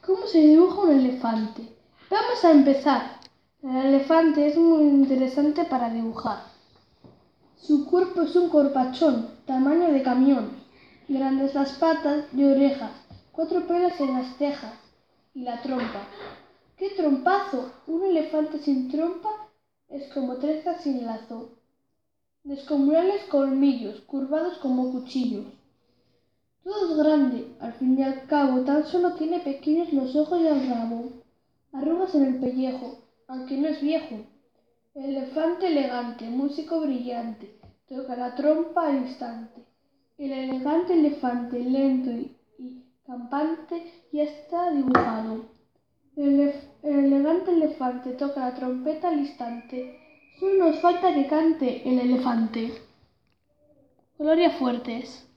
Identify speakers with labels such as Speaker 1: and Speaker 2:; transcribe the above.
Speaker 1: ¿Cómo se dibuja un elefante? Vamos a empezar. El elefante es muy interesante para dibujar. Su cuerpo es un corpachón, tamaño de camión. Grandes las patas y orejas, 4 pelos en las cejas y la trompa. ¡Qué trompazo! Un elefante sin trompa es como trenzas sin lazo. Descomunales colmillos, curvados como cuchillos. Todo es grande, al fin y al cabo, tan solo tiene pequeños los ojos y el rabo. Arrugas en el pellejo, aunque no es viejo. El elefante elegante, músico brillante, toca la trompa al instante. El elegante elefante, lento y campante, ya está dibujado. El elegante elefante toca la trompeta al instante. Solo nos falta que cante el elefante. Gloria Fuertes.